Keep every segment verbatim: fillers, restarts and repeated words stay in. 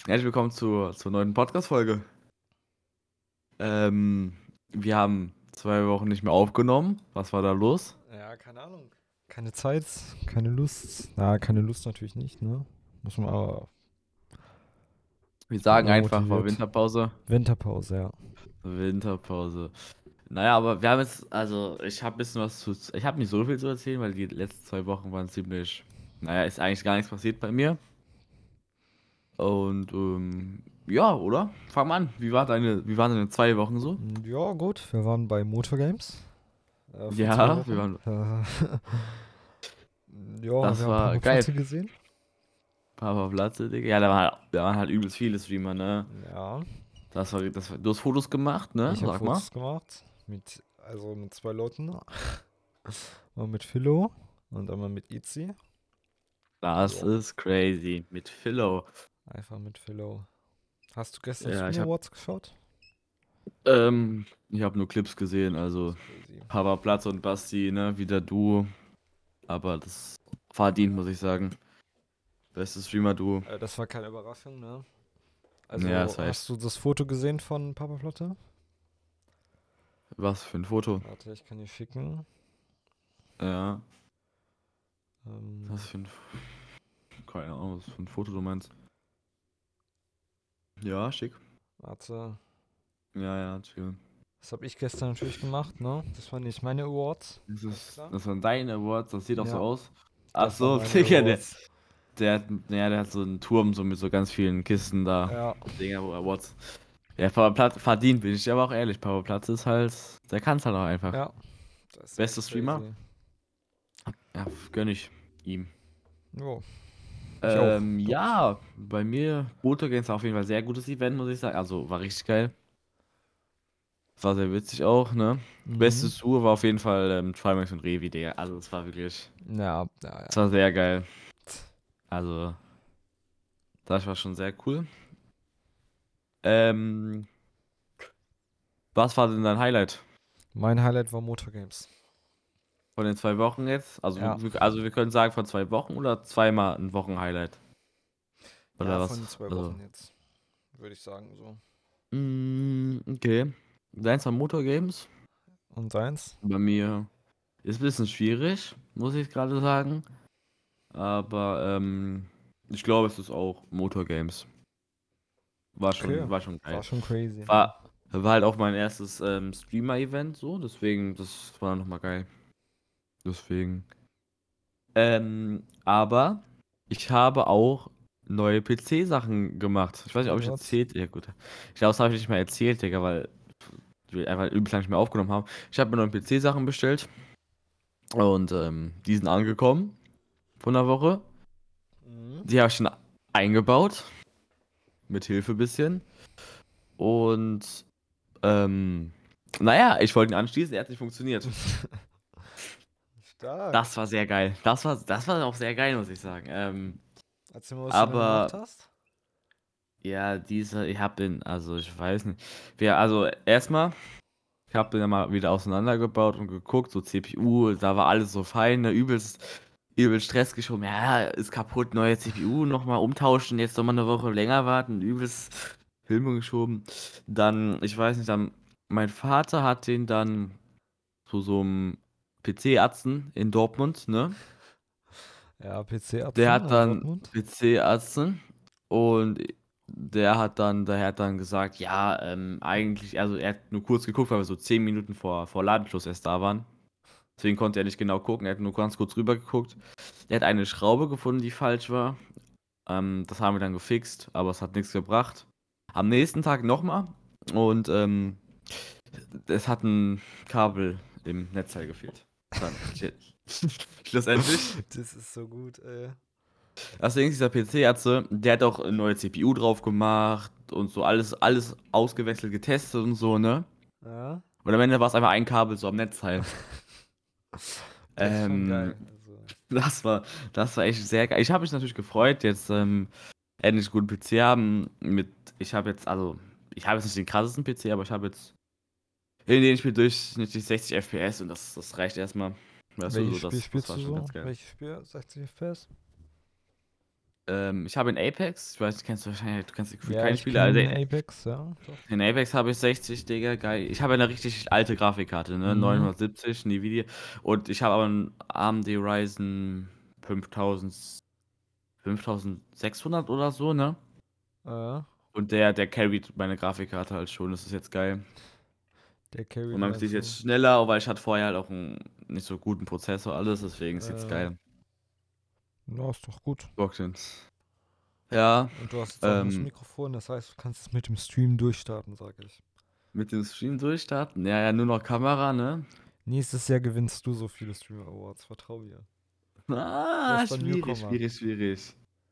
Herzlich willkommen zur, zur neuen Podcast-Folge. Ähm, wir haben zwei Wochen nicht mehr aufgenommen. Was war da los? Ja, keine Ahnung. Keine Zeit, keine Lust. Na, keine Lust natürlich nicht, ne? Muss man aber. Wir Ich bin sagen immer einfach, war motiviert. Winterpause. Winterpause, ja. Winterpause. Naja, aber wir haben jetzt, also ich habe ein bisschen was zu, ich habe nicht so viel zu erzählen, weil die letzten zwei Wochen waren ziemlich, naja, ist eigentlich gar nichts passiert bei mir. Und ähm, ja, oder? Fang mal an. Wie war deine, wie waren deine zwei Wochen so? Mm, Ja, gut. Wir waren bei Motor Games. Äh, vor zwei Ja, wir Wochen. waren, Äh, ja, wir das haben ein war paar geil. Platte gesehen. Papa Platze, Digga. Ja, da waren halt, da waren halt übelst viele Streamer, ne? Ja. Das war, das war, du hast Fotos gemacht, ne? Ich habe Sag mal. Fotos gemacht. Mit, also mit zwei Leuten. Mal mit Philo und einmal mit Itzy. Das Ja. ist crazy. Mit Philo. Einfach mit Philo. Hast du gestern Ja, Stream ich hab, Awards geschaut? ähm, ich hab nur Clips gesehen, Das also ist crazy. Papa Platz und Basti, ne? Wieder Duo. Aber das verdient, muss ich sagen. Bestes Streamer-Duo. Äh, das war keine Überraschung, ne? Ja, Also, das war hast echt. du das Foto gesehen von Papa Platte? Was für ein Foto. Warte, ich kann dir schicken. Ja. Ähm, Was für ein. Keine Ahnung, was für ein Foto du meinst. Ja, schick. warte. Ja, ja, chill. Das habe ich gestern natürlich gemacht, ne? Das waren nicht meine Awards. Das Ganz ist, klar. das waren deine Awards, das sieht auch so Ja, aus. Ach das waren so, meine Digga, der, Awards. der hat, ja, der hat so einen Turm so mit so ganz vielen Kisten da. Ja, Dinger, wo Awards. Ja, Papa Platte verdient, bin ich aber auch ehrlich. Papa Platte ist halt, der kann es halt auch einfach. ja. Das ist Bester echt Streamer? crazy. Ja, gönn ich ihm. Jo, ich auch, Ähm, glaube ich. ja, bei mir, Motor Games war auf jeden Fall ein sehr gutes Event, muss ich sagen. Also, war richtig geil. War sehr witzig auch, ne? Mhm. Bestes Tour war auf jeden Fall ähm, Trimax und Revi, Digga. Also, es war wirklich, Ja, ja, es ja. war sehr geil. Also, das war schon sehr cool. Ähm, was war denn dein Highlight Mein Highlight war Motor Games. von den zwei Wochen jetzt? Also, Ja. wir, wir- also wir können sagen von zwei Wochen oder zweimal ein Wochenhighlight? Ja, Oder von den was? zwei Also, Wochen jetzt. Würde ich sagen, so. mm, okay. Deins war Motor Games. Und deins? Bei mir ist ein bisschen schwierig, muss ich gerade sagen. Aber ähm, ich glaube, es ist auch Motor Games. War Okay. schon, war schon War geil. schon crazy, ne? War, war halt auch mein erstes ähm, Streamer-Event so, deswegen, das war nochmal geil. Deswegen. Ähm, aber ich habe auch neue P C-Sachen gemacht. Ich weiß nicht, ob ich What? erzählt. Ja, gut. Ich glaube, das habe ich nicht mehr erzählt, Digga, weil wir einfach übel lang nicht mehr aufgenommen haben. Ich habe mir neue P C-Sachen bestellt und ähm, die sind angekommen von der Woche. Mhm. Die habe ich schon eingebaut, mit Hilfe ein bisschen. Und ähm, naja, ich wollte ihn anschließen, er hat nicht funktioniert. Stark. Das war sehr geil. Das war, das war auch sehr geil, muss ich sagen. Ähm, Erzähl mal, was du dann gemacht aber hast. ja, diese, ich habe den, also ich weiß nicht. Wir, also erstmal, ich habe den ja mal wieder auseinandergebaut und geguckt, so C P U, da war alles so fein, ne, übelst, übel Stress geschoben. Ja, ist kaputt, neue C P U nochmal umtauschen, jetzt nochmal eine Woche länger warten, übelst Filme geschoben. Dann, ich weiß nicht, dann, mein Vater hat den dann zu so einem P C-Atzen in Dortmund, ne? Ja, Der P C-Atzen hat in dann Dortmund. P C-Atzen und der hat dann, der hat dann gesagt, ja, ähm, eigentlich, also er hat nur kurz geguckt, weil wir so zehn Minuten vor, vor Ladenschluss erst da waren. Deswegen konnte er nicht genau gucken, er hat nur ganz kurz rüber geguckt. Er hat eine Schraube gefunden, die falsch war. Ähm, das haben wir dann gefixt, aber es hat nichts gebracht. Am nächsten Tag nochmal und ähm, es hat ein Kabel im Netzteil gefehlt. Dann, schlussendlich. Das ist so gut, ey. Deswegen dieser P C-Ärzte, der hat auch eine neue C P U drauf gemacht und so alles, alles ausgewechselt, getestet und so, ne? Ja, Und am Ende war es einfach ein Kabel so am Netzteil. das ist schon Ähm, geil. Also, das war, das war echt sehr geil. Ich habe mich natürlich gefreut, jetzt ähm, endlich einen guten P C haben. Mit, ich habe jetzt, also, ich habe jetzt nicht den krassesten P C, aber ich habe jetzt in den Spiel durchschnittlich sechzig F P S und das, das reicht erstmal. Weißt du, welches so, Spiel das, das spielst war du schon so? ganz geil. Welches Spiel? sechzig F P S? Ähm, ich habe in Apex, ich weiß, du kennst wahrscheinlich, du kennst gefühlt Ja, keine ich Spiele, also kenne Apex, ja. Doch. in Apex habe ich sechzig, Digga, geil. Ich habe eine richtig alte Grafikkarte, ne? Mhm. neunhundertsiebzig, Nvidia. Und ich habe aber einen A M D Ryzen fünftausend, fünftausendsechshundert oder so, ne? Äh, Und der, der carryt meine Grafikkarte halt schon, das ist jetzt geil. der Und carried, mein P C ist meinst jetzt du? schneller, weil ich hatte vorher halt auch einen nicht so guten Prozessor, alles, deswegen ist jetzt Äh, geil. ja, ist doch gut. Boxens. Ja, Und du hast jetzt auch das ähm, Mikrofon, das heißt, du kannst es mit dem Stream durchstarten, sag ich. mit dem Stream durchstarten. Ja, ja, nur noch Kamera, ne? Nächstes Jahr gewinnst du so viele Streamer Awards, vertrau mir. Wer Ah, ist der schwierig, Newcomer? schwierig, schwierig.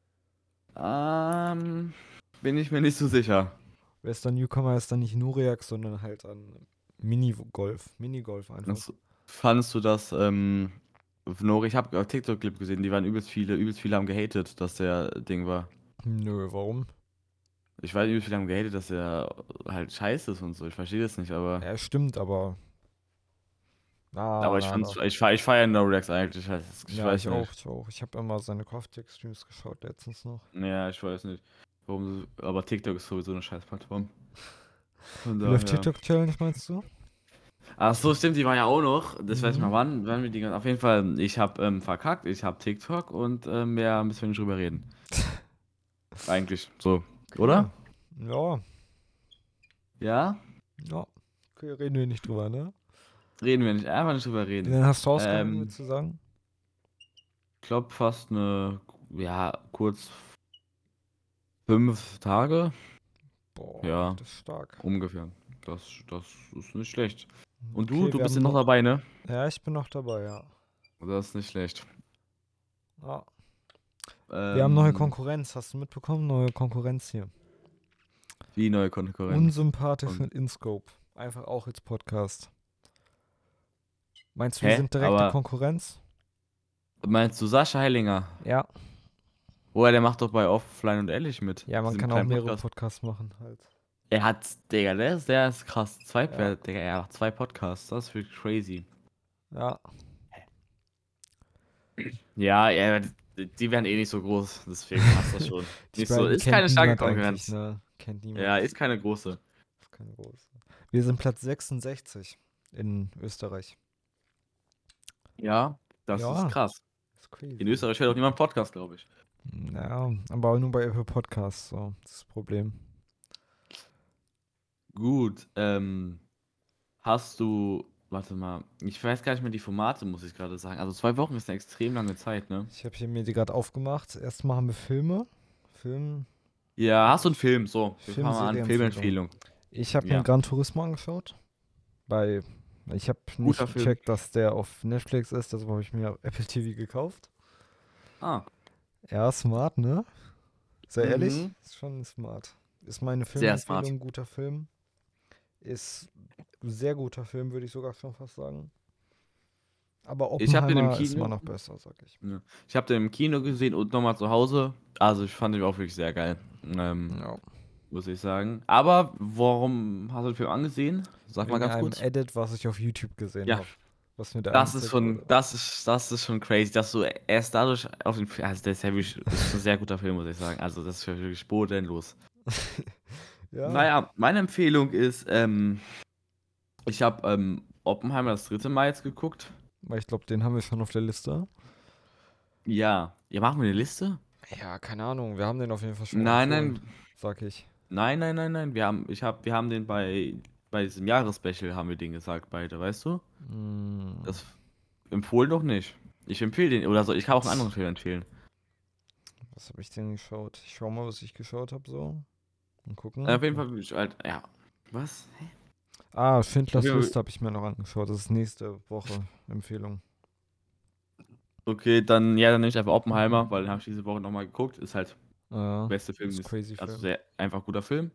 Ähm, bin ich mir nicht so sicher. Wer ist der Newcomer? Ist dann nicht Nuriak, sondern halt an Minigolf. Minigolf einfach. Das, fandest du das, ähm, Nori, ich habe auf TikTok-Clip gesehen, die waren übelst viele, übelst viele haben gehatet, dass der Ding war. Nö, warum? Ich weiß, übelst viele haben gehatet, dass er halt scheiße ist und so. Ich verstehe das nicht, aber. Ja, stimmt, aber. Na, Aber ich na, fand's, na. ich, fe- ich feiere Noriax eigentlich. Ich, ich Ja, weiß ich auch, nicht. ich auch. Ich habe immer seine Kopftext-Streams geschaut letztens noch. Ja, ich weiß nicht. Warum, so- aber TikTok ist sowieso eine scheiß Plattform. Von Wie läuft daher. TikTok-Challenge, meinst du? Ach so, stimmt, die war ja auch noch. Das weiß ich mal Mhm. wann, wann wir die. Auf jeden Fall, ich habe ähm, verkackt, ich habe TikTok und ähm, mehr müssen wir nicht drüber reden. Eigentlich so, Okay. oder? Ja, Ja? ja. Okay, reden wir nicht drüber, ne? Reden wir nicht, einfach nicht drüber Wie reden. lange hast du ausgehalten, Ähm, würdest du sagen? ich glaube fast eine, ja, kurz fünf Tage. Boah, Ja, das ist stark. ungefähr. Das, das ist nicht schlecht. Und du, Okay, du wir bist ja haben noch noch. dabei, ne? Ja, ich bin noch dabei, ja. Das ist nicht schlecht. Ja. Wir haben neue Ähm, Konkurrenz, hast du mitbekommen? Neue Konkurrenz hier. wie neue Konkurrenz. Unsympathisch Und, mit InScope. Einfach auch als Podcast. Meinst du, wir hä? sind direkte Aber Konkurrenz? meinst du Sascha Heilinger? Ja. Oh, der macht doch bei Offline und Ehrlich mit. Ja, man Diesem kann auch kleinen mehrere Podcast. Podcasts machen halt. Er hat, Digga, der ist, der ist krass. Zwei, Ja. Digga, er macht zwei Podcasts. Das ist wirklich crazy. Ja. Ja, ja, die die werden eh nicht so groß. Deswegen passt das schon. Die Nicht so, beiden ist keine kennt starke niemand eigentlich, Konkurrenz. ne? Kennt Ja, niemand. ist keine große. Ist keine große. Wir sind Platz sechsundsechzig in Österreich. Ja, das ist Ja, krass. ist In crazy. Österreich hört auch niemand Podcast, glaube ich. Ja, aber nur bei Apple Podcasts, so. Das ist das Problem. Gut, ähm, hast du, warte mal, ich weiß gar nicht mehr die Formate, muss ich gerade sagen. Also zwei Wochen ist eine extrem lange Zeit, ne? Ich habe hier mir die gerade aufgemacht. Erstmal haben wir Filme. Film, Ja, hast du einen Film? So, wir fangen mal an. Filmserieempfehlung. Filmempfehlung. Ich habe mir Ja, Gran Turismo angeschaut. Bei, ich habe nicht guter Film. gecheckt, dass der auf Netflix ist, deshalb habe ich mir Apple T V gekauft. Ah, Ja, smart, ne? Sehr ehrlich, mhm. ist schon smart. Ist meine Sehr smart. Filmempfehlung, guter Film. Ist sehr guter Film, würde ich sogar schon fast sagen. Aber Ich habe den im Oppenheimer ist immer Kino. noch besser, sag ich. Ja. Ich habe den im Kino gesehen und nochmal zu Hause. Also ich fand den auch wirklich sehr geil. Ähm, Ja. muss ich sagen. Aber warum hast du den Film angesehen? Sag mal Wegen ganz einem kurz. Edit, was ich auf YouTube gesehen Ja, habe. Was mir da das ist angezeigt schon, wurde. das ist, das ist schon crazy, dass du erst dadurch auf den Film, also der ist ja wirklich, das ist ein sehr guter Film, muss ich sagen. Also das ist ja wirklich bodenlos. Ja, Naja, meine Empfehlung ist, ähm, ich habe ähm, Oppenheimer das dritte Mal jetzt geguckt. weil ich glaube, den haben wir schon auf der Liste. Ja. Ja, machen wir eine Liste? Ja, keine Ahnung. Wir haben den auf jeden Fall schon mal Nein, empfohlen, nein, sag ich. nein, nein, nein, nein. Wir haben, ich hab, wir haben den bei, bei diesem Jahresspecial haben wir den gesagt, beide, weißt du? Hm. Das empfohlen doch nicht. Ich empfehle den, oder so, ich kann auch einen anderen Film empfehlen. Was habe ich denn geschaut? Ich schau mal, was ich geschaut habe, so. Mal Auf gucken. jeden Fall, ich halt, ja. Was? Hä? Ah, Auf Schindlers jeden Fall, Liste habe ich mir noch angeschaut. Das ist nächste Woche Empfehlung. okay, dann, ja, dann nehme ich einfach Oppenheimer, weil den habe ich diese Woche nochmal geguckt. Ist halt Ja, beste Film, ist ist crazy also Film. sehr einfach guter Film.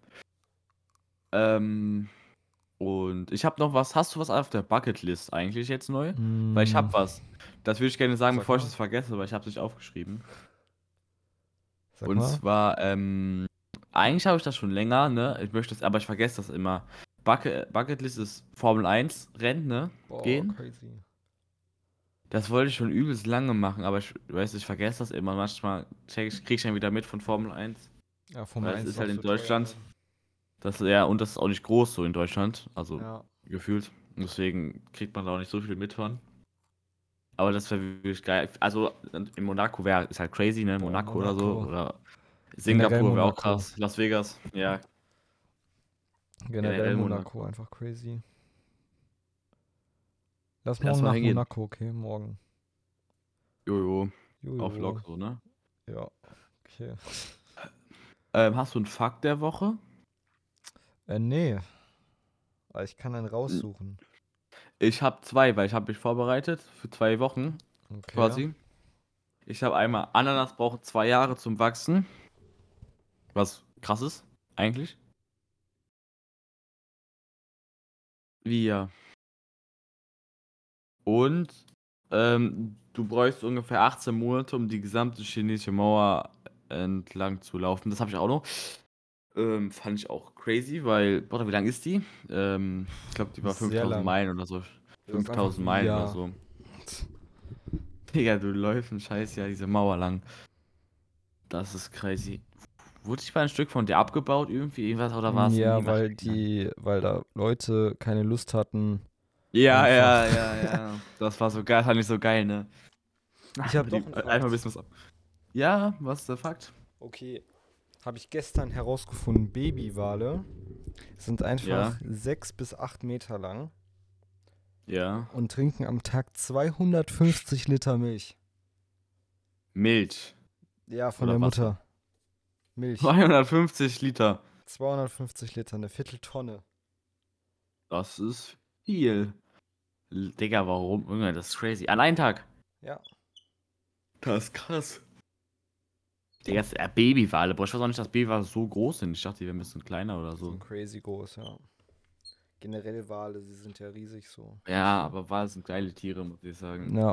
Ähm, und ich habe noch was, hast du was auf der Bucketlist eigentlich jetzt neu? Weil ich Hm, habe was. Das würde ich gerne sagen, sag bevor ich mal. das vergesse, weil ich habe es nicht aufgeschrieben. Sag Und mal. zwar, ähm, eigentlich habe ich das schon länger, ne? Ich möchte es, aber ich vergesse das immer. Bucket, Bucketlist ist Formel eins Rennen, ne? Boah, Gehen. crazy. Das wollte ich schon übelst lange machen, aber ich weiß, ich vergesse das immer. Manchmal check ich, krieg ich dann wieder mit von Formel eins. Ja, Formel Weil es eins ist ist auch halt in so teuer, Deutschland. ne? Das, ja, und das ist auch nicht groß so in Deutschland. Also Ja. gefühlt. Deswegen kriegt man da auch nicht so viel mit von. Aber das wäre wirklich geil. Also in Monaco wäre ist halt crazy, ne? Boah, Monaco oder so. Monaco. Oder Generell Singapur wäre auch Monaco. krass. Las Vegas. Ja, Generell generell Monaco, Monaco. einfach crazy. Lass Lass morgen mal nach hingehen. Monaco, okay? Morgen. Jojo. Auf Lock Jojo. so, ne? Ja, okay. Ähm, hast du einen Fakt der Woche? Äh, nee. Aber ich kann einen raussuchen. Ich habe zwei, weil ich habe mich vorbereitet für zwei Wochen Okay. quasi. Ich habe einmal Ananas braucht zwei Jahre zum Wachsen, was krass ist eigentlich. Wie ja. Und ähm, du bräuchst ungefähr achtzehn Monate, um die gesamte chinesische Mauer entlang zu laufen. Das habe ich auch noch. Ähm, fand ich auch crazy, weil, boah, wie lang ist die? Ähm, ich glaube, die war Sehr fünftausend lang. Meilen oder so. Das ist einfach fünftausend wie, Meilen oder ja. so. Digga, du läufst ein Scheiß ja diese Mauer lang. Das ist crazy. Wurde ich mal ein Stück von dir abgebaut irgendwie, irgendwas, oder war es ein Ja, weil Nachhinein? die, weil da Leute keine Lust hatten, Ja, einfach. ja, ja, ja. Das war so geil, fand ich so geil, ne? Ich habe Einfach, doch die, einen einfach ein Fakt. bisschen was ab. Ja, was ist der Fakt? Okay. Habe ich gestern herausgefunden, Babywale sind einfach Ja, sechs bis acht Meter lang ja. und trinken am Tag zweihundertfünfzig Liter Milch. Milch Ja, von der oder Wasser. Mutter. Milch. zweihundertfünfzig Liter. zweihundertfünfzig Liter, eine Vierteltonne. Das ist viel. L- Digga, warum? Junge, das ist crazy. An einem Tag. Ja. Das ist krass. Digga, das ist äh, Babywale. Boah, ich weiß auch nicht, dass Babywale so groß sind. Ich dachte, die wären ein bisschen kleiner oder Die sind so. crazy groß, ja. Generell Wale, sie sind ja riesig so. Ja, Weißt du? aber Wale sind geile Tiere, muss ich sagen. Ja.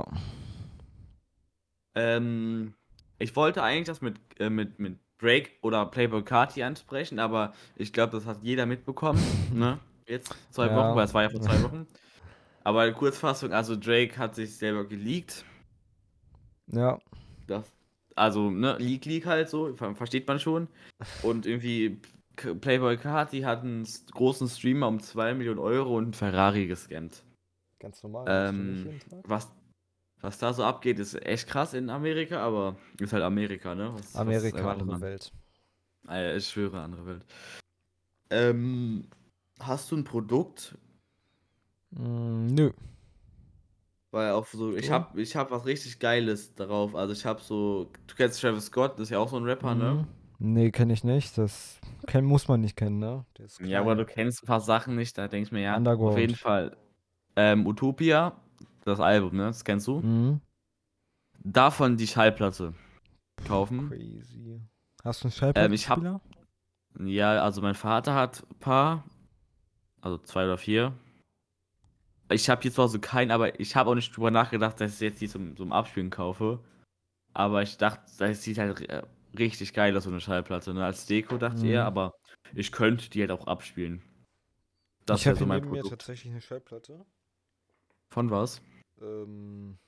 Ähm, ich wollte eigentlich das mit, äh, mit, mit Drake oder Playboi Carti ansprechen, aber ich glaube, das hat jeder mitbekommen, ne? Jetzt zwei Wochen, Ja. weil es war ja vor zwei Wochen. Aber Kurzfassung, also Drake hat sich selber geleakt. Ja. Das, also, ne, Leak, Leak halt so, ver versteht man schon. Und irgendwie K- Playboi Carti hat einen s- großen Streamer um zwei Millionen Euro und einen Ferrari gescannt. Ganz normal, machst du nicht Ähm, jeden Tag? was, was da so abgeht, ist echt krass in Amerika, aber ist halt Amerika, ne? Was, was Amerika, erwartet andere man? Welt. Ah, ich schwöre, andere Welt. Ähm, hast du ein Produkt? Mm, nö. Weil auch so, ich Du? hab, ich hab was richtig Geiles darauf. Also ich hab so, du kennst Travis Scott, das ist ja auch so ein Rapper, ne? Mhm. Nee, kenne ich nicht. Das kenn, muss man nicht kennen, ne? Der ist Ja, aber klein. du kennst ein paar Sachen nicht, da denke ich mir, ja, auf jeden Underground. Fall. Ähm, Utopia, das Album, ne? Das kennst du. Mhm. Davon die Schallplatte kaufen. Crazy. Hast du einen Ähm, ich hab, Schallplattenspieler? ja, also mein Vater hat ein paar, also zwei oder vier. Ich habe jetzt zwar so keinen, aber ich habe auch nicht drüber nachgedacht, dass ich jetzt die zum, zum Abspielen kaufe. Aber ich dachte, das sieht halt äh, richtig geil aus, so eine Schallplatte. Ne? Als Deko dachte ich eher, Mhm. aber ich könnte die halt auch abspielen. Das Ich wäre habe so hier mein neben mir Produkt. tatsächlich eine Schallplatte. Von was? Ähm,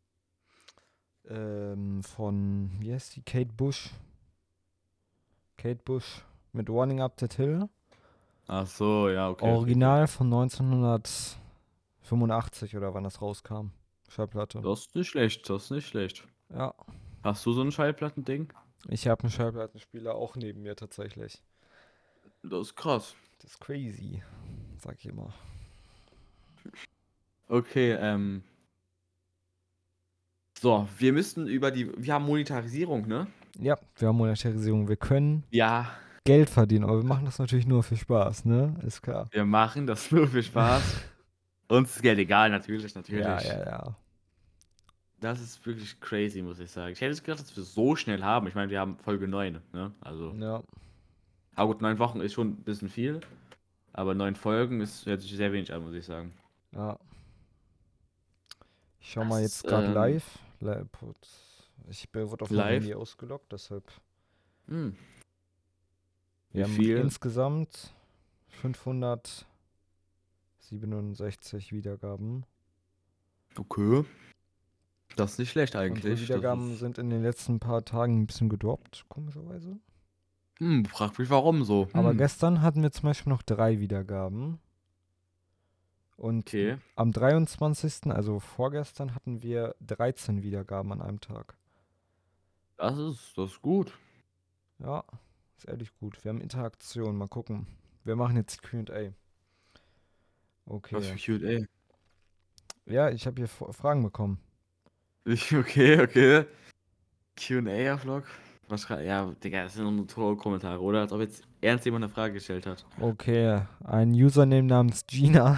ähm, von, wie heißt die? Kate Bush. Kate Bush mit Running Up That Hill. Ach so, ja, okay, okay, okay. Original von neunzehnhundertfünfundachtzig oder wann das rauskam. Schallplatte. Das ist nicht schlecht, das ist nicht schlecht. Ja. Hast du so ein Schallplattending? Ich habe einen Schallplattenspieler auch neben mir tatsächlich. Das ist krass. Das ist crazy, sag ich immer. Okay, ähm. So, wir müssten über die. Wir haben Monetarisierung, ne? Ja, wir haben Monetarisierung. Wir können Ja, Geld verdienen, aber wir machen das natürlich nur für Spaß, ne? Ist klar. wir machen das nur für Spaß. Uns ist Geld egal, natürlich, Ja, natürlich. ja, ja. Das ist wirklich crazy, muss ich sagen. Ich hätte es gedacht, dass wir so schnell haben. Ich meine, wir haben Folge neun, ne? Also, Ja, aber gut, neun Wochen ist schon ein bisschen viel. Aber neun Folgen ist, hört sich sehr wenig an, muss ich sagen. ja. Ich schau mal Das ist, jetzt gerade ähm, live. Li- putz. Ich bin- wurde auf mein live. Handy ausgeloggt, deshalb. Hm, Wir wie haben viel? insgesamt fünfhundertsiebenundsechzig Wiedergaben. Okay. Das ist nicht schlecht Unsere eigentlich. Das Wiedergaben ist, sind in den letzten paar Tagen ein bisschen gedroppt, komischerweise. hm, frag mich warum so. Aber Hm, gestern hatten wir zum Beispiel noch drei Wiedergaben. Und okay. am dreiundzwanzigsten, also vorgestern, hatten wir dreizehn Wiedergaben an einem Tag. Das ist, das ist gut. Ja, ist ehrlich gut. Wir haben Interaktion. Mal gucken. Wir machen jetzt Q und A. Was für Okay. Q und A. Ja, ich habe hier F- Fragen bekommen. Ich, okay, okay. Q und A-Vlog? Was schrei- Ja, Digga, das sind nur Troll-Kommentare, oder? Als ob jetzt ernst jemand eine Frage gestellt hat. Okay, ein Username namens Gina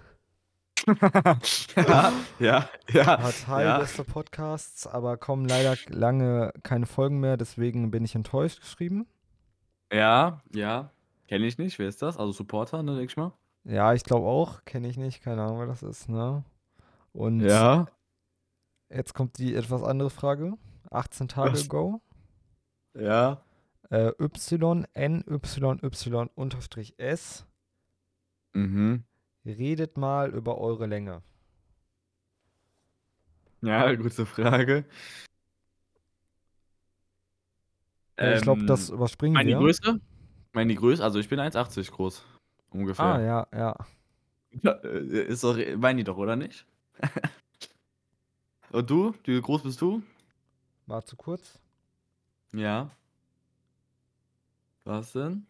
Ja, ja, ja, hat Hi, ja. beste Podcasts, aber kommen leider lange keine Folgen mehr, deswegen bin ich enttäuscht geschrieben. Ja, ja. Kenne ich nicht. Wer ist das? Also Supporter, ne, denke ich mal. Ja, ich glaube auch. Kenne ich nicht. Keine Ahnung, wer das ist, ne? Und Ja. jetzt kommt die etwas andere Frage. achtzehn Tage Was? ago. Ja. Äh, Y N Y Y unterstrich S. Mhm. Redet mal über eure Länge. Ja, gute Frage. Ja, ich glaube, das Ähm, überspringen meine die wir. Größe? Meine die Größe? Also ich bin eins achtzig groß. Ah, Ungefähr. ja, ja. Ja, äh, ist doch, meinen die doch, oder nicht? Und du? Wie groß bist du? War zu kurz. Ja. Was denn?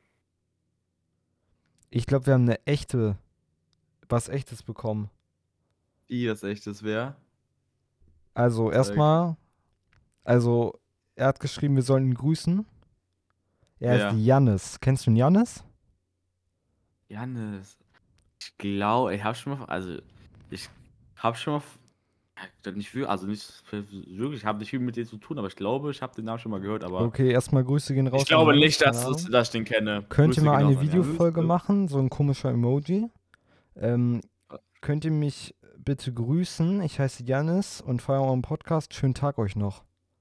Ich glaube, wir haben eine echte, was Echtes bekommen. Wie das echtes wäre? Also Zeig. erstmal, also er hat geschrieben, wir sollen ihn grüßen. Er heißt Wer? Jannis. Kennst du ihn, Jannis? Jannis. Ich glaube, ich habe schon mal, also ich habe schon mal, ja, nicht viel, also nicht wirklich, ich habe nicht viel mit denen zu tun, aber ich glaube, ich habe den Namen schon mal gehört, aber Okay, erstmal Grüße gehen ich raus an glaube Jannis, nicht, keine dass, es- Ahnung. dass ich den kenne. Könnt ihr Grüße mal genau eine an Jannis. Videofolge machen, so ein komischer Emoji. Ähm, könnt ihr mich bitte grüßen? Ich heiße Jannis und feiere euren Podcast. Schönen Tag euch noch.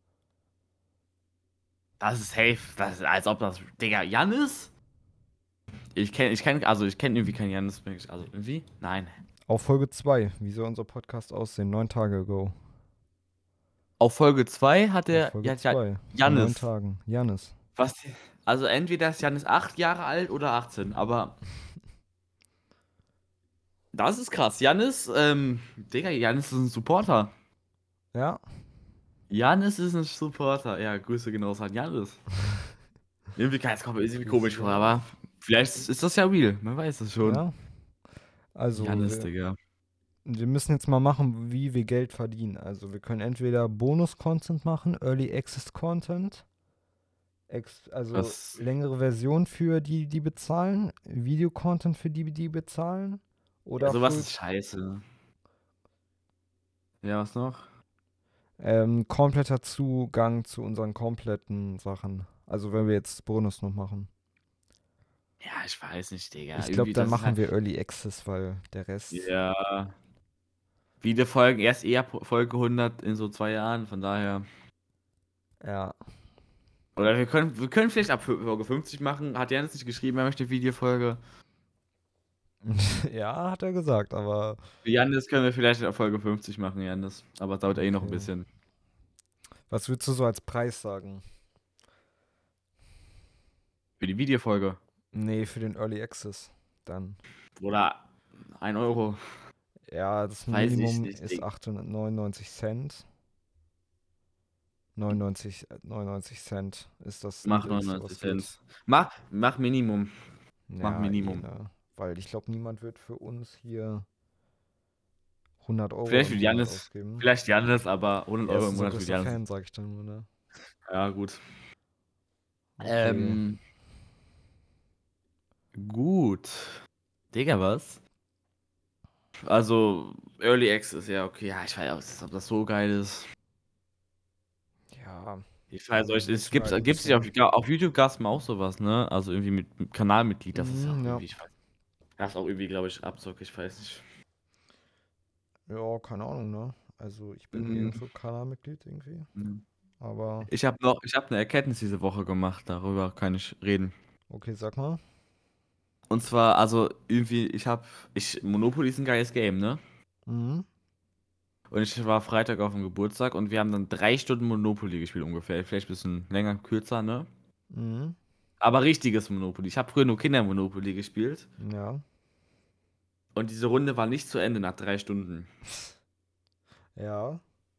Das ist safe, das ist, als ob das, Digga, Jannis? Ich kenne, ich kenne, also ich kenne irgendwie keinen Jannis, also irgendwie? Nein. Auf Folge zwei. Wie soll unser Podcast aussehen? Neun Tage ago. Auf Folge zwei hat Auf der, Folge ja, ja, zwei. Vor neun Jannis. Tagen. Jannis. Was? Also entweder ist Jannis acht Jahre alt oder achtzehn, aber das ist krass. Jannis, ähm, Digga, Jannis ist ein Supporter. Ja. Jannis ist ein Supporter. Ja, Grüße genau an Jannis. Irgendwie, kann- es kommt mir irgendwie Grüße komisch gehen vor, aber raus. vielleicht ist das ja real. Man weiß es schon. Ja. Also, Jannis, wir, Digga. wir müssen jetzt mal machen, wie wir Geld verdienen. Also, wir können entweder Bonus-Content machen, Early Access Content. Ex also Was? längere Version für die, die bezahlen, Video-Content für die, die bezahlen Ja, oder sowas Full, ist scheiße. Ja, was noch? ähm, kompletter Zugang zu unseren kompletten Sachen. Also wenn wir jetzt Bonus noch machen. Ja, ich weiß nicht, Digga. Ich glaube, Irgendwie, dann das ist machen halt. wir Early Access, weil der Rest, Ja. Videofolgen erst eher po- Folge hundert in so zwei Jahren, von daher. ja. Oder wir können, wir können vielleicht ab Folge fünfzig machen. Hat Janis nicht geschrieben, er möchte Videofolge. Ja, hat er gesagt, aber Für Janis können wir vielleicht ab Folge fünfzig machen, Janis. Aber es dauert eh noch ein okay. bisschen. Was würdest du so als Preis sagen? Für die Videofolge. Nee, für den Early Access dann. Oder ein Euro. Ja, das Weiß ich Minimum nicht, ist Digga. achthundertneunundneunzig Cent. neunundneunzig, äh, neunundneunzig Cent ist das Mach Niedrigste, neunundneunzig was geht. Cent. Mach, mach Minimum. Mach Ja, eh, Minimum. ne? Weil ich glaube, niemand wird für uns hier hundert Euro Vielleicht im für Monat Janis. ausgeben. Vielleicht Janis, aber hundert Er ist Euro im unser Monat für größter Janis. Fan, sag ich dann nur, ne? Ja, gut. Okay. Ähm, gut. Digga, was? Also, Early Access, ja, okay. Ja, ich weiß auch, ob das so geil ist. Ja, Ich weiß also euch, es müssen wir gibt halt ein gibt's ja auf, bisschen. ja, auf YouTube gab's mal auch sowas, ne? Also irgendwie mit, mit Kanalmitglied, das ist auch Mhm, ja. irgendwie, ich weiß, das ist auch irgendwie, glaube ich, Abzocke, ich weiß nicht. Ja, keine Ahnung, ne? Also ich bin Mm, nirgendwo Kanalmitglied irgendwie. mm. Aber Ich habe noch, ich habe eine Erkenntnis diese Woche gemacht, darüber kann ich reden. okay, sag mal. Und zwar, also irgendwie, ich habe, ich, Monopoly ist ein geiles Game, ne? Mhm. Und ich war Freitag auf dem Geburtstag und wir haben dann drei Stunden Monopoly gespielt ungefähr. Vielleicht ein bisschen länger, kürzer, ne? Mhm. Aber richtiges Monopoly. Ich habe früher nur Kinder-Monopoly gespielt. Ja. Und diese Runde war nicht zu Ende nach drei Stunden. Ja.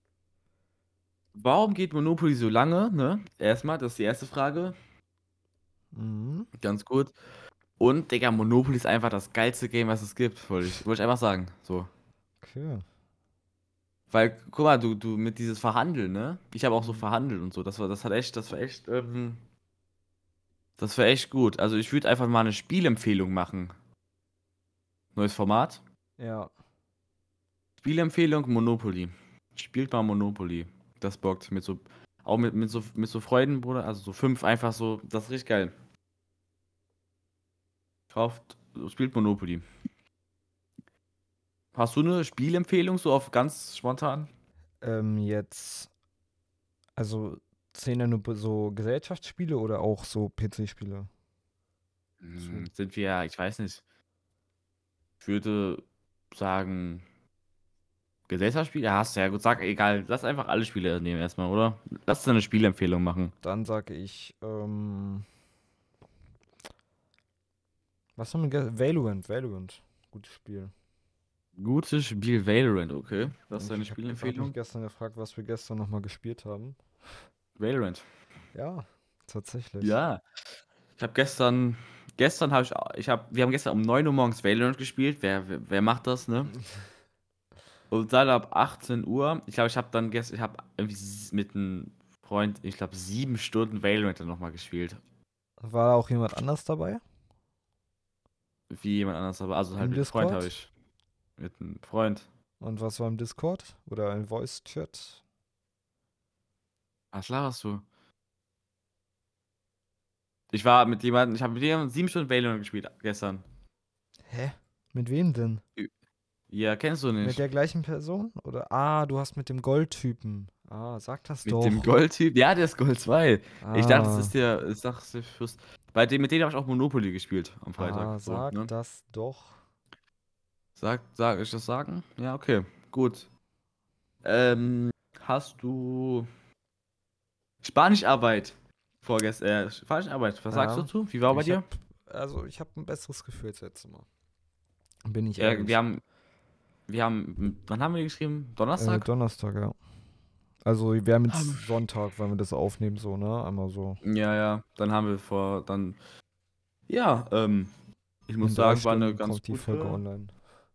Warum geht Monopoly so lange, ne? Erstmal, das ist die erste Frage. Mhm. Ganz gut. Und, Digga, Monopoly ist einfach das geilste Game, was es gibt, wollte ich, wollte ich einfach sagen. So. Okay. Weil, guck mal, du, du mit dieses Verhandeln, ne? Ich habe auch so Mhm. verhandelt und so. Das war, das hat echt, das war echt, ähm, das war echt gut. Also ich würde einfach mal eine Spielempfehlung machen. Neues Format. Ja. Spielempfehlung Monopoly. Spielt mal Monopoly. Das bockt mit so, auch mit, mit so, mit so Freunden, Bruder. Also so fünf einfach so. Das ist richtig geil. Kauft, spielt Monopoly. Hast du eine Spielempfehlung so auf ganz spontan? Ähm, jetzt, also zählen da nur be- so Gesellschaftsspiele oder auch so P C-Spiele? So. Hm, sind wir, ich weiß nicht. Ich würde sagen, Gesellschaftsspiele? Ja, hast du ja gut, sag, egal. Lass einfach alle Spiele nehmen erstmal, oder? Lass uns eine Spielempfehlung machen. Dann sage ich, ähm, was haben wir ge Valorant, Valorant. Gutes Spiel. Gutes Spiel Valorant, okay. Das ist Und deine ich habe hab mich Spielempfehlung? gestern gefragt, was wir gestern nochmal gespielt haben. Valorant. Ja, tatsächlich. Ja. Ich habe gestern, gestern habe ich, ich habe, wir haben gestern um neun Uhr morgens Valorant gespielt. Wer, wer, wer macht das, ne? Und dann ab achtzehn Uhr, ich glaube, ich habe dann gestern, ich habe irgendwie s- mit einem Freund, ich glaube, sieben Stunden Valorant dann nochmal gespielt. War da auch jemand anders dabei? Wie jemand anders, aber also halt Im mit einem Freund habe Discord? ich, mit einem Freund. Und was war im Discord? Oder ein Voice-Chat? Was laberst du? Ich war mit jemandem, ich habe mit jemandem sieben Stunden Valorant gespielt gestern. Hä? Mit wem denn? Ja, kennst du Mit nicht. der gleichen Person? Oder, ah, du hast mit dem Goldtypen. Ah, sag das Mit dem doch. Goldtyp? Ja, der ist Gold zwei. Ich dachte, es Ah, ist der, ich dachte, es ist der Fürst. Bei dem, mit dem habe ich auch Monopoly gespielt am Freitag. ah, So, sag ne? das doch. Sag, sag ich das sagen? Ja, okay. Gut. Ähm, hast du Spanischarbeit vorgestern? Äh, Spanischarbeit, was sagst du Ja, dazu? Wie war bei ich hab, dir? also ich hab ein besseres Gefühl als letztes Mal. Bin ich Äh, wir ehrlich. haben, wir haben, wann haben wir geschrieben? Äh, Donnerstag? Donnerstag, ja. Also wir haben Haben- jetzt Sonntag, weil wir das aufnehmen, so, ne? Einmal so. Ja, ja. Dann haben wir vor, dann, ja, ähm, ich muss In drei sagen, war eine Stunden ganz kommt die Folge gute. online.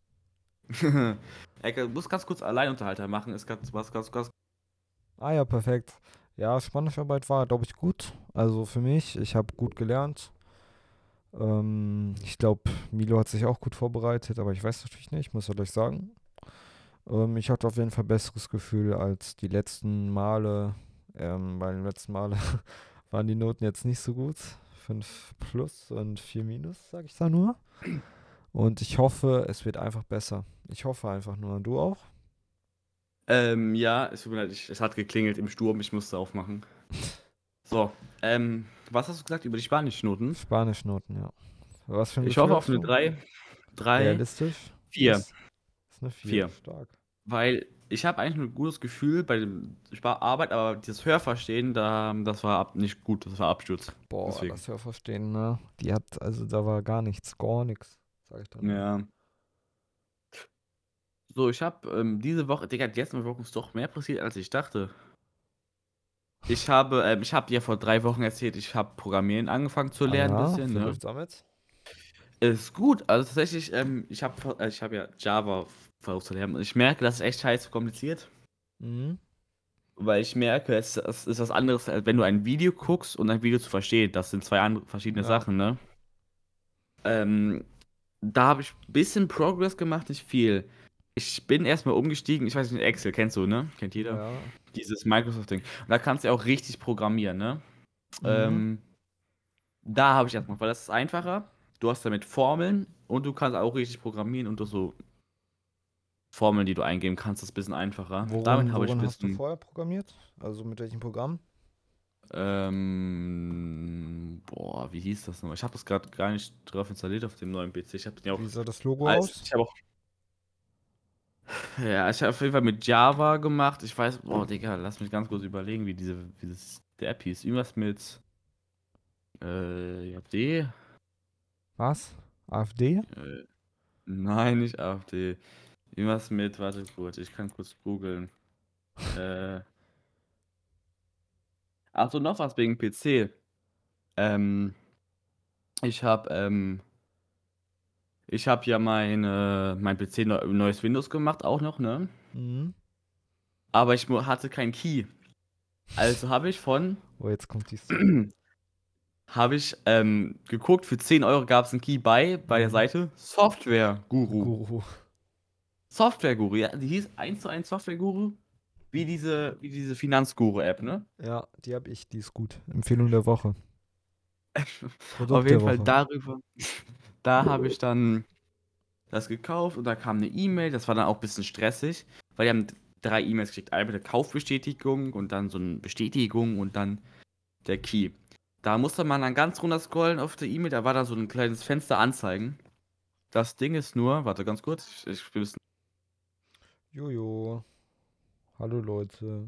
Ey, du musst ganz kurz Alleinunterhalter machen, ist ganz, was ganz, ganz. Ah ja, perfekt. Ja, Spanischarbeit war, glaube ich, gut. Also für mich, ich habe gut gelernt. Ähm, ich glaube, Milo hat sich auch gut vorbereitet, aber ich weiß natürlich nicht, muss er gleich sagen. Ähm, ich hatte auf jeden Fall besseres Gefühl als die letzten Male. Ähm, bei den letzten Male waren die Noten jetzt nicht so gut. Fünf plus und vier minus, sage ich da nur. Und ich hoffe, es wird einfach besser. Ich hoffe einfach nur. Du auch? Ähm, ja, es tut mir leid, ich, es hat geklingelt im Sturm, ich musste aufmachen. So, ähm, was hast du gesagt über die Spanischnoten? Spanischnoten, ja. Was für ein Ich Gefühl hoffe auf hast eine du? drei, drei, Realistisch? vier, Ist, ist eine vier. vier. Stark. Weil ich habe eigentlich ein gutes Gefühl bei dem Spar- Arbeit, aber dieses Hörverstehen, da, das war ab, nicht gut, das war Absturz. Boah, Deswegen. das Hörverstehen, ne? Die hat, also da war gar nichts, gar nichts, sag ich dann nur. Ja. So, ich habe ähm, diese Woche, Digga, die letzten Wochen ist doch mehr passiert, als ich dachte. Ich habe, ähm, ich habe dir vor drei Wochen erzählt, ich habe Programmieren angefangen zu Ah lernen, ein ja, bisschen, wie ne? läuft's damit? Ist gut. Also tatsächlich, ähm, ich habe äh, ich habe ja Java versucht zu lernen. Und ich merke, das ist echt scheiße kompliziert. Mhm. Weil ich merke, es, es ist was anderes, als wenn du ein Video guckst und ein Video zu verstehen. Das sind zwei andere, verschiedene Ja. Sachen, ne? Ähm, da habe ich ein bisschen Progress gemacht, nicht viel. Ich bin erstmal umgestiegen, ich weiß nicht, Excel kennst du, ne? Kennt jeder. Ja. Dieses Microsoft-Ding. Und da kannst du ja auch richtig programmieren, ne? Mhm. Ähm, da habe ich erstmal, weil das ist einfacher. Du hast damit Formeln und du kannst auch richtig programmieren und du so Formeln, die du eingeben kannst, ist ein bisschen einfacher. Damit Worin, habe ich ein worin hast du bisschen, vorher programmiert? Also mit welchem Programm? ähm, boah, wie hieß das nochmal? Ich habe das gerade gar nicht drauf installiert auf dem neuen P C. Ich habe den ja auch, Wie sah das Logo als, aus? ich habe auch, Ja, ich habe auf jeden Fall mit Java gemacht. Ich weiß, boah, Digga, lass mich ganz kurz überlegen, wie diese, wie das, der App hieß. Irgendwas mit, äh, ja, D? Was? AfD? Äh, nein, nicht AfD. Irgendwas mit, warte kurz, ich kann kurz googeln. Äh, ach so, noch was wegen P C. Ähm, ich habe, ähm, ich habe ja mein, äh, mein P C neu, neues Windows gemacht, auch noch, ne? Mhm. Aber ich mu- hatte keinen Key. Also habe ich von, Oh, jetzt kommt die Story. habe ich ähm, geguckt, für zehn Euro gab es einen Key bei, bei der Mhm. Seite Software Guru. Guru. Software Guru, ja, die hieß eins zu eins Software Guru, wie diese, wie diese Finanzguru-App, ne? Ja, die habe ich, die ist gut. Empfehlung der Woche. Auf Produkt jeden der Fall Woche. darüber, da habe ich dann das gekauft und da kam eine E-Mail, das war dann auch ein bisschen stressig, weil die haben drei E-Mails gekriegt. Einmal eine Kaufbestätigung und dann so eine Bestätigung und dann der Key. Da musste man dann ganz runter scrollen auf der E-Mail, da war dann so ein kleines Fenster anzeigen. Das Ding ist nur, warte ganz kurz, ich, ich will es. Jojo. Hallo Leute.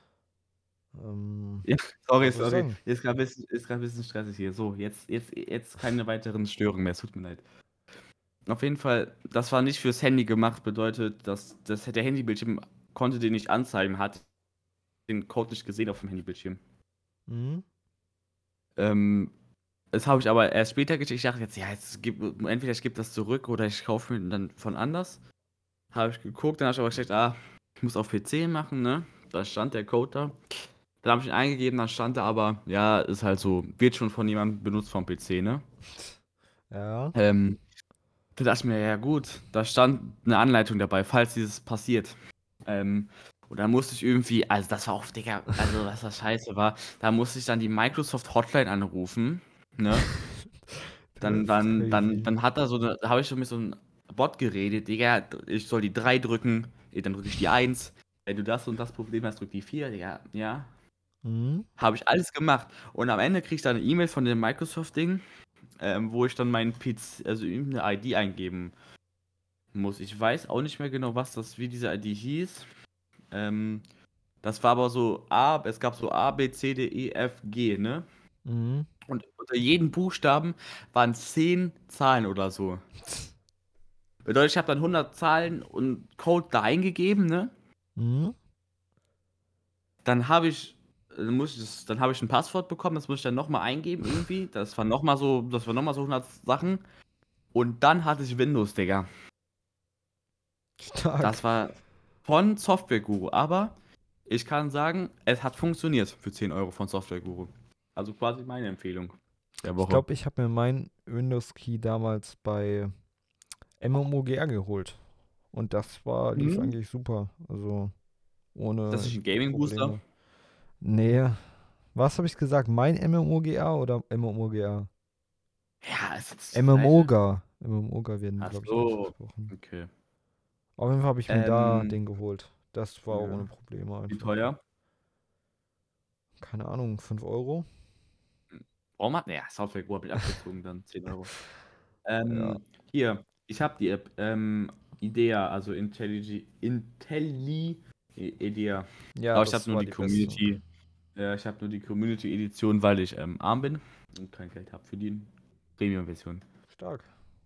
Ähm, Ja, sorry, was soll ich sorry, sagen? ist gerade ein bisschen, ist grad ein bisschen stressig hier. So, jetzt, jetzt, jetzt keine weiteren Störungen mehr, es tut mir leid. Auf jeden Fall, das war nicht fürs Handy gemacht, bedeutet, dass das, der Handybildschirm konnte den nicht anzeigen, hat den Code nicht gesehen auf dem Handybildschirm. Mhm. Ähm, das habe ich aber erst später gecheckt. Ich dachte jetzt, ja, jetzt gib, entweder ich gebe das zurück oder ich kaufe mir dann von anders. Habe ich geguckt, dann habe ich aber gecheckt, ah, ich muss auf P C machen, ne? Da stand der Code da. Dann habe ich ihn eingegeben, dann stand da aber, ja, ist halt so, wird schon von jemandem benutzt vom P C, ne? Ja. Ähm, Da dachte ich mir, ja gut, da stand eine Anleitung dabei, falls dieses passiert. Ähm, und da musste ich irgendwie, also das war auch, Digga, also was das scheiße war, da musste ich dann die Microsoft Hotline anrufen, ne? Das Dann, ist dann, dann, crazy. dann hat er so eine, da habe ich schon mit so einem Bot geredet, Digga, ich soll die drei drücken, eh, dann drücke ich die eins. Wenn du das und das Problem hast, drück die vier, Digga, ja. Mhm. Habe ich alles gemacht. Und am Ende krieg ich dann eine E-Mail von dem Microsoft-Ding, ähm, wo ich dann meinen P C, also irgendeine I D eingeben muss. Ich weiß auch nicht mehr genau, was das, wie diese I D hieß. Ähm, das war aber so A, es gab so A, B, C, D, E, F, G, ne? Mhm. Und unter jedem Buchstaben waren zehn Zahlen oder so. Bedeutet, ich habe dann hundert Zahlen und Code da eingegeben, ne? Mhm. Dann habe ich, dann muss ich das, dann habe ich ein Passwort bekommen, das muss ich dann nochmal eingeben irgendwie. Das war nochmal so, das war nochmal so hundert Sachen. Und dann hatte ich Windows, Digga. Stark. Das war von Software Guru, aber ich kann sagen, es hat funktioniert für zehn Euro von Software Guru. Also quasi meine Empfehlung der Ich Woche. glaube, ich habe mir meinen Windows Key damals bei MMOGR geholt. Und das war, lief Mhm. eigentlich super. Also Das ist ohne ein Gaming Booster. Probleme. Nee. Was habe ich gesagt? Mein MMOGA oder MMOGA? Ja, ist das das gleiche? MMOGA. MMOGA werden die, Ach glaube ich, so, ausgesprochen. okay. Auf jeden Fall habe ich mir da Ähm, den geholt. Das war ohne ja. Probleme Wie einfach. teuer? Keine Ahnung, fünf Euro? Warum hat, ja, Software Guru habe ich abgezogen, dann zehn Euro. Ja. Ähm, hier, ich habe die App, ähm, Idea, also Intelli, Intelli, I- Idea. Ja, Aber ich habe das nur war die die beste. Community. Ja, ich habe nur die Community-Edition, weil ich ähm, arm bin und kein Geld habe für die Premium-Version. Stark.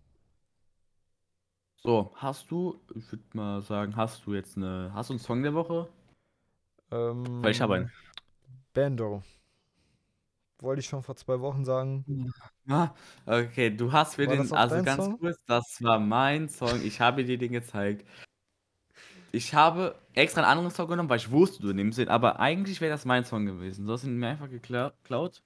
So, hast du, ich würde mal sagen, hast du jetzt eine, hast du einen Song der Woche? Weil ich habe einen. Ähm, Bando. Wollte ich schon vor zwei Wochen sagen. Ah, okay, du hast mir War das den, auch also dein ganz Song? kurz, das war mein Song, ich habe dir den gezeigt. Ich habe extra einen anderen Song genommen, weil ich wusste, du nimmst den, aber eigentlich wäre das mein Song gewesen. Du hast ihn mir einfach gekla- geklaut.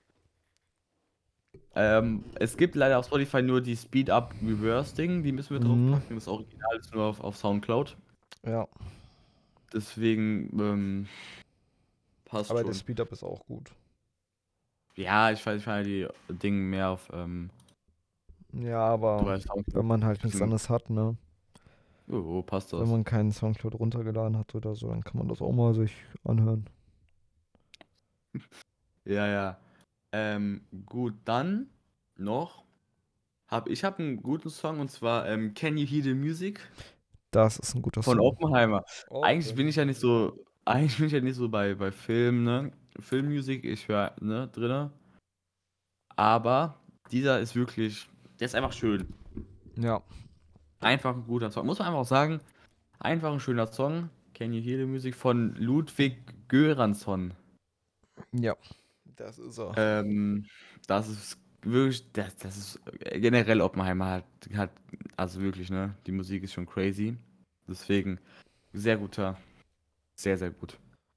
Ähm, es gibt leider auf Spotify nur die Speed Up Reverse Ding, die müssen wir Mhm. draufpacken. Das Original ist nur auf, auf Soundcloud. Ja. Deswegen ähm, passt Aber der schon. Speed-Up ist auch gut. Ja, ich weiß, ich feiere die Dinge mehr auf, ähm, Ja, du aber weißt, wenn Soundcloud. man halt nichts Bisschen, anderes hat, ne? oh, passt Wenn das. man keinen Soundcloud runtergeladen hat oder so, dann kann man das auch mal sich anhören. Ja, ja. Ähm, gut, dann noch. Hab, ich habe einen guten Song und zwar ähm, Can You Hear the Music? Das ist ein guter Von Song. Oppenheimer. Eigentlich bin ich ja nicht Oppenheimer. so eigentlich bin ich ja nicht so bei bei Filmen, ne? Filmmusik, ich höre, ne, drinne, aber dieser ist wirklich der ist einfach schön. Ja, Einfach 'n guter Song. Muss man einfach auch sagen, einfach 'n schöner Song. „Can You Hear the Music" von Ludwig Göransson. ja, das ist er. Ähm, das ist wirklich das das ist äh, generell Oppenheimer hat hat also wirklich, ne, die Musik ist schon crazy. Deswegen sehr guter sehr, sehr gut.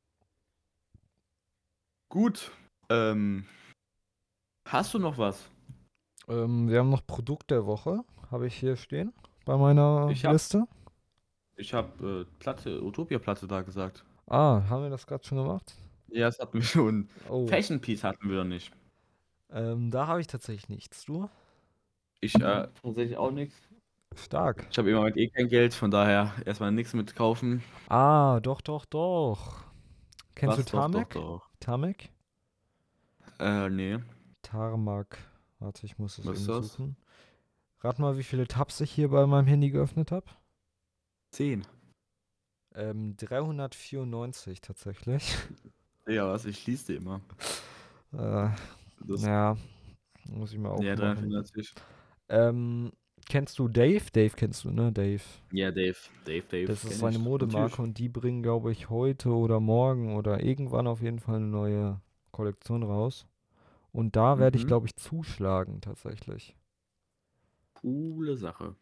Gut, ähm, hast du noch was? Ähm, wir haben noch Produkt der Woche, habe ich hier stehen bei meiner Ich habe Liste. ich habe, äh, Platte Utopia-Platte da gesagt. Ah, haben wir das gerade schon gemacht? Ja, das hatten wir schon. Oh, Fashion Piece hatten wir noch nicht. ähm, da habe ich tatsächlich nichts. Du? Ich, äh, tatsächlich auch nix. Stark. Ich habe im Moment eh kein Geld, von daher erst mal nix mit kaufen. Ah, doch, doch, doch. Kennst du Was? Doch, doch, Tamek? doch. Tamek? Äh, ne. Tarmac. Warte, ich muss es Was ist eben das? suchen. Rat mal, wie viele Tabs ich hier bei meinem Handy geöffnet habe. zehn. Ähm, dreihundertvierundneunzig tatsächlich. Ja, was? Ich schließe die immer. äh, Das ja, muss ich mal ja, aufmachen. dreihundertvierundneunzig. Ähm, kennst du Dave? Dave kennst du, ne? Dave. Ja, Dave. Dave, Dave Das ist kenne seine ich. Natürlich. Modemarke und die bringen, glaube ich, heute oder morgen oder irgendwann auf jeden Fall eine neue Kollektion raus. Und da werde ich, Mhm. glaube ich, zuschlagen tatsächlich. Coole Sache.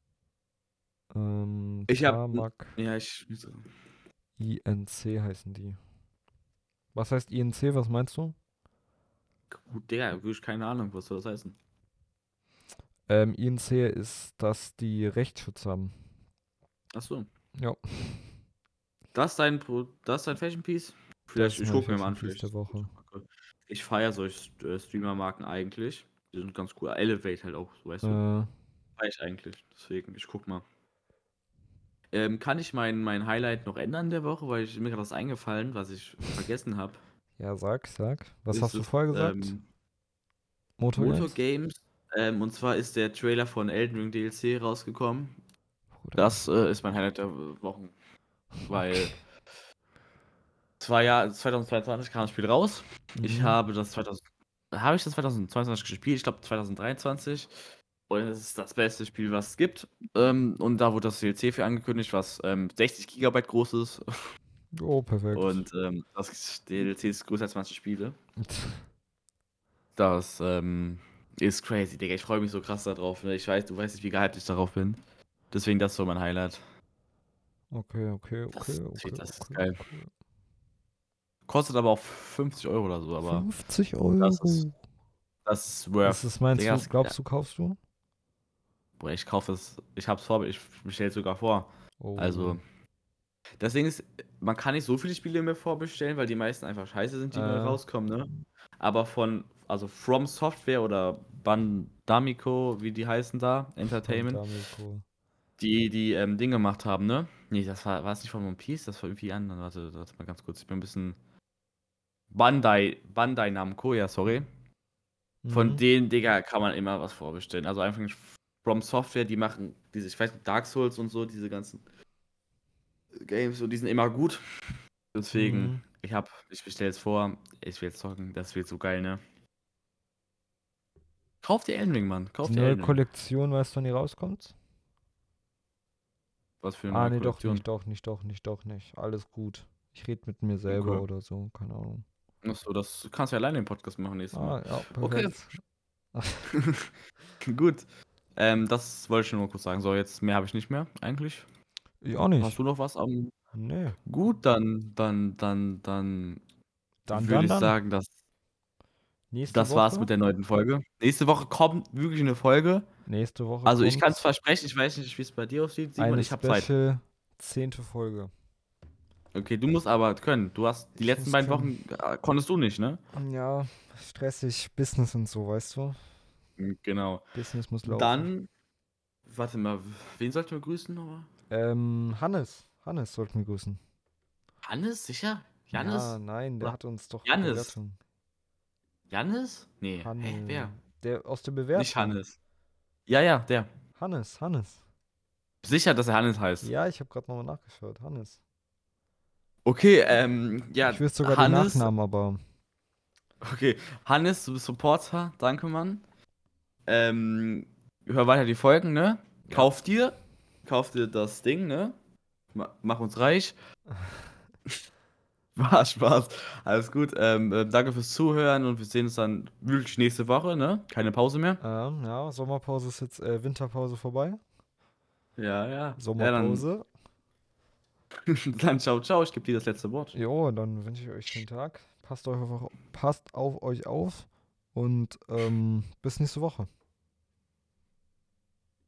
Ähm, Ich habe Tarmac ja, ich I N C heißen die. Was heißt I N C? Was meinst du? gut, Digga, wirklich keine Ahnung, was soll das heißen? Ähm, I N C ist, dass die Rechtsschutz haben. Ach so. Ja, Das ist dein Pro das ist dein Fashion Piece? das Vielleicht ist ich mein gucke mir mal Fashion an, Piece vielleicht der ist es 'ne Woche. gute Marke. Ich feiere solche St äh, Streamer-Marken eigentlich. Die sind ganz cool. Elevate halt auch, so, weißt du? Äh, Feiere ich eigentlich. Deswegen, ich gucke mal. Ähm, kann ich mein mein Highlight noch ändern der Woche, weil ich mir grad was eingefallen, was ich vergessen habe. ja, sag, sag. Was Ist hast du es, vorher gesagt? ähm, Motor Motor Games? Games. Ähm, und zwar ist der Trailer von Elden Ring D L C rausgekommen. Bruder. Das, äh, ist mein Highlight der W Wochen, Okay. weil zwei Jahr zweitausendzweiundzwanzig kam das Spiel raus. Ich Mhm. habe das zweitausend habe ich das zweitausendzweiundzwanzig gespielt? Ich glaube zweitausenddreiundzwanzig. Und es ist das beste Spiel, was es gibt. Ähm, und da wurde das D L C für angekündigt, was ähm, sechzig Gigabyte groß ist. Oh, perfekt. Und ähm, das D L C ist größer als manche Spiele. Das ähm, ist crazy, Digga. Ich freue mich so krass darauf. Ne? Ich weiß, du weißt nicht, wie gehypt ich darauf bin. Deswegen das ist so mein Highlight. Okay, okay, okay, Das, okay, das ist okay, geil. okay. Kostet aber auch fünfzig Euro oder so, aber fünfzig das ist, Euro. das ist Ist worth. es, meinst Digga, du, das, ja, glaubst du, kaufst du? boah, ich kaufe es, ich hab's vor, ich bestelle es sogar vor. Oh. Also, das Ding ist, man kann nicht so viele Spiele mehr vorbestellen, weil die meisten einfach scheiße sind, die neu Äh, rauskommen, ne? Aber von, also From Software oder Bandamico, wie die heißen da, Van Entertainment, Damiko. die die ähm, Ding gemacht haben, ne? Nee, das war, war es nicht von One Piece, das war irgendwie anders. Warte, warte mal ganz kurz, ich bin ein bisschen. Bandai, Bandai Namco, ja, sorry. Von Mhm. denen, Digga, kann man immer was vorbestellen. Also einfach From Software, die machen diese, ich weiß nicht, Dark Souls und so, diese ganzen Games, so, die sind immer gut. Deswegen, Mhm. ich hab, ich bestelle es vor, ich will jetzt zocken, das wird so geil, ne? Kauf dir Elden Ring, Mann, Die kauf dir neue Elden Ring. Kollektion, weißt du, wann die rauskommt? Was für eine Ah, neue nee, doch Kollektion. nicht, doch nicht, doch nicht, doch nicht. Alles gut. Ich rede mit mir selber Okay. oder so, keine Ahnung. Achso, das kannst du ja alleine im Podcast machen nächstes Mal. Ah, ja, Okay. perfekt. Gut. Ähm, das wollte ich nur mal kurz sagen. So, jetzt mehr habe ich nicht mehr, eigentlich. Ich auch Hast nicht. du noch was am. Nee. Gut, dann, dann, dann, dann Dann, würde dann, ich dann. sagen, dass Nächste das war's Woche. mit der neunten Folge. Nächste Woche kommt wirklich eine Folge. Nächste Woche Also ich kann es kommt versprechen, ich weiß nicht, wie es bei dir aussieht, Simon, eine ich habe Zeit. Special zehnte Folge. Okay, du musst aber können. Du hast die Ich letzten muss beiden können. Wochen äh, konntest du nicht, ne? Ja, stressig, Business und so, weißt du? Mhm, genau. Business muss laufen. Dann, warte mal, wen sollten wir grüßen nochmal? Ähm, Hannes. Hannes sollten wir grüßen. Hannes, sicher? Ja, Jannis? nein, der Oder hat uns doch Jannis? Bewertung. Jannis? Nee, hä, Hannes. wer? Der aus der Nicht Bewertung. Hannes. Ja, ja, der. Hannes, Hannes. Sicher, dass er Hannes heißt? Ja, ich habe gerade nochmal nachgeschaut. Hannes. Okay, ähm, ja, Ich wüsste sogar den Hannes, Nachnamen, aber. okay, Hannes, du bist Supporter, danke, Mann. Ähm, hör weiter die Folgen, ne? Ja. Kauf dir, kauf dir das Ding, ne? Ma- Mach uns reich. War Spaß. Alles gut. Ähm, äh, danke fürs Zuhören und wir sehen uns dann wirklich nächste Woche, ne? Keine Pause mehr. Ähm, ja, Sommerpause ist jetzt, äh, Winterpause vorbei. Ja, ja. Ja, dann, Sommerpause. dann ciao, ciao. Ich gebe dir das letzte Wort. Jo, dann wünsche ich euch einen schönen Tag. Passt, euch auf, passt auf euch auf und ähm, bis nächste Woche.